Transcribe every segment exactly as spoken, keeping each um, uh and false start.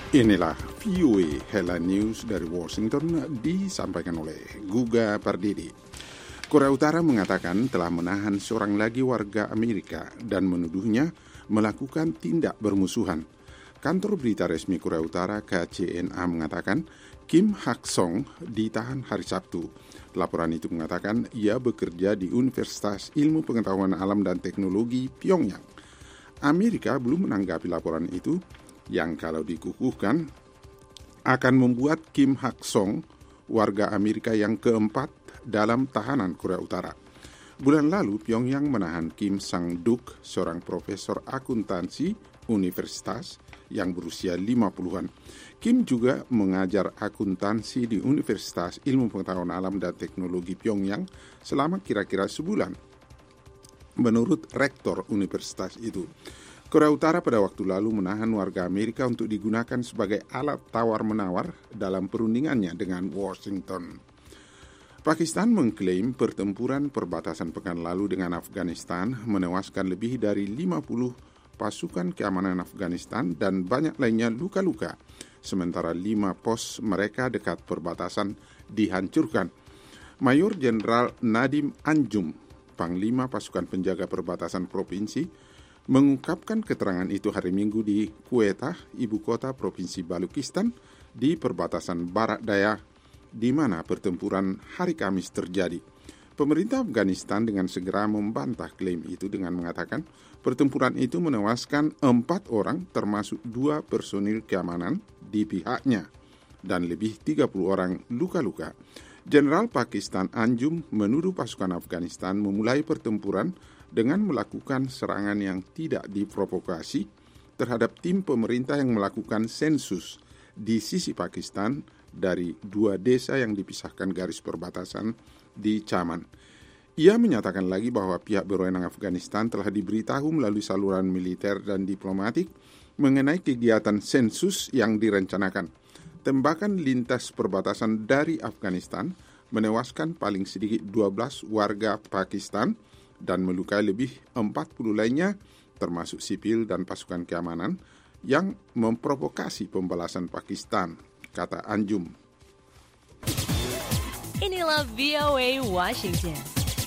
Inilah V O A Headline News dari Washington disampaikan oleh Guga Pardidi. Korea Utara mengatakan telah menahan seorang lagi warga Amerika dan menuduhnya melakukan tindak bermusuhan. Kantor berita resmi Korea Utara K C N A mengatakan Kim Hak-song ditahan hari Sabtu. Laporan itu mengatakan ia bekerja di Universitas Ilmu Pengetahuan Alam dan Teknologi Pyongyang. Amerika belum menanggapi laporan itu yang kalau dikukuhkan akan membuat Kim Hak-song warga Amerika yang keempat dalam tahanan Korea Utara. Bulan lalu Pyongyang menahan Kim Sang-duk, seorang profesor akuntansi universitas yang berusia lima puluhan. Kim juga mengajar akuntansi di Universitas Ilmu Pengetahuan Alam dan Teknologi Pyongyang selama kira-kira sebulan. Menurut rektor universitas itu, Korea Utara pada waktu lalu menahan warga Amerika untuk digunakan sebagai alat tawar-menawar dalam perundingannya dengan Washington. Pakistan mengklaim pertempuran perbatasan pekan lalu dengan Afghanistan menewaskan lebih dari lima puluh pasukan keamanan Afghanistan dan banyak lainnya luka-luka, sementara lima pos mereka dekat perbatasan dihancurkan. Mayor Jenderal Nadim Anjum, Panglima Pasukan Penjaga Perbatasan Provinsi, mengungkapkan keterangan itu hari Minggu di Quetta, ibu kota Provinsi Balukistan, di perbatasan barat daya, di mana pertempuran hari Kamis terjadi. Pemerintah Afghanistan dengan segera membantah klaim itu dengan mengatakan pertempuran itu menewaskan empat orang termasuk dua personil keamanan di pihaknya dan lebih tiga puluh orang luka-luka. Jenderal Pakistan Anjum menuduh pasukan Afghanistan memulai pertempuran dengan melakukan serangan yang tidak diprovokasi terhadap tim pemerintah yang melakukan sensus di sisi Pakistan dari dua desa yang dipisahkan garis perbatasan di Chaman. Ia menyatakan lagi bahwa pihak berwenang Afghanistan telah diberitahu melalui saluran militer dan diplomatik mengenai kegiatan sensus yang direncanakan. Tembakan lintas perbatasan dari Afghanistan menewaskan paling sedikit dua belas warga Pakistan dan melukai lebih empat puluh lainnya, termasuk sipil dan pasukan keamanan, yang memprovokasi pembalasan Pakistan, kata Anjum. Inilah V O A Washington.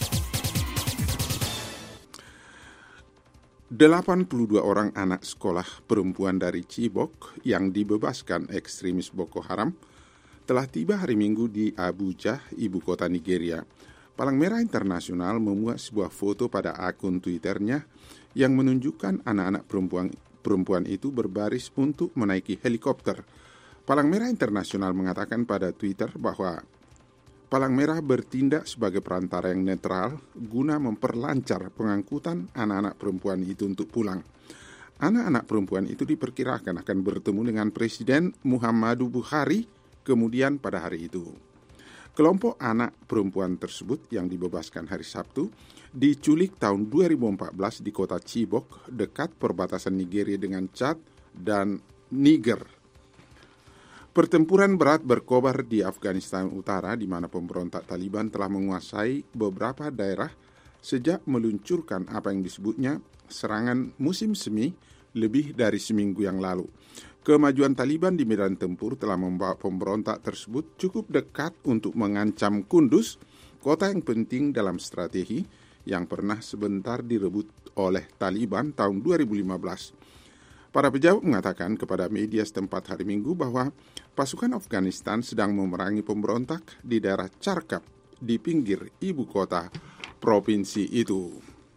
delapan puluh dua orang anak sekolah perempuan dari Chibok yang dibebaskan ekstremis Boko Haram telah tiba hari Minggu di Abuja, ibu kota Nigeria. Palang Merah Internasional memuat sebuah foto pada akun Twitternya yang menunjukkan anak-anak perempuan, perempuan itu berbaris untuk menaiki helikopter. Palang Merah Internasional mengatakan pada Twitter bahwa Palang Merah bertindak sebagai perantara yang netral guna memperlancar pengangkutan anak-anak perempuan itu untuk pulang. Anak-anak perempuan itu diperkirakan akan bertemu dengan Presiden Muhammadu Buhari kemudian pada hari itu. Kelompok anak perempuan tersebut yang dibebaskan hari Sabtu diculik tahun dua ribu empat belas di kota Chibok dekat perbatasan Nigeria dengan Chad dan Niger. Pertempuran berat berkobar di Afghanistan Utara di mana pemberontak Taliban telah menguasai beberapa daerah sejak meluncurkan apa yang disebutnya serangan musim semi lebih dari seminggu yang lalu. Kemajuan Taliban di medan tempur telah membawa pemberontak tersebut cukup dekat untuk mengancam Kunduz, kota yang penting dalam strategi yang pernah sebentar direbut oleh Taliban tahun dua ribu lima belas. Para pejabat mengatakan kepada media setempat hari Minggu bahwa pasukan Afghanistan sedang memerangi pemberontak di daerah Charkab di pinggir ibu kota provinsi itu.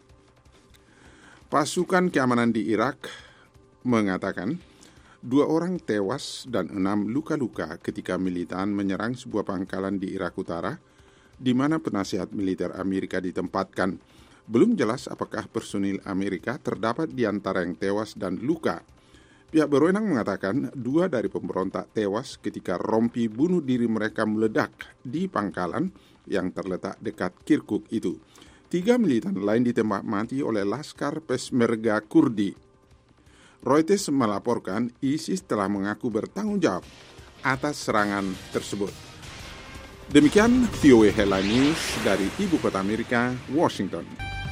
Pasukan keamanan di Irak mengatakan dua orang tewas dan enam luka-luka ketika militan menyerang sebuah pangkalan di Irak Utara, di mana penasihat militer Amerika ditempatkan. Belum jelas apakah personil Amerika terdapat di antara yang tewas dan luka. Pihak berwenang mengatakan dua dari pemberontak tewas ketika rompi bunuh diri mereka meledak di pangkalan yang terletak dekat Kirkuk itu. Tiga militan lain ditembak mati oleh Laskar Peshmerga Kurdi. Reuters melaporkan ISIS telah mengaku bertanggung jawab atas serangan tersebut. Demikian V O A Headline News dari Ibu Kota Amerika, Washington.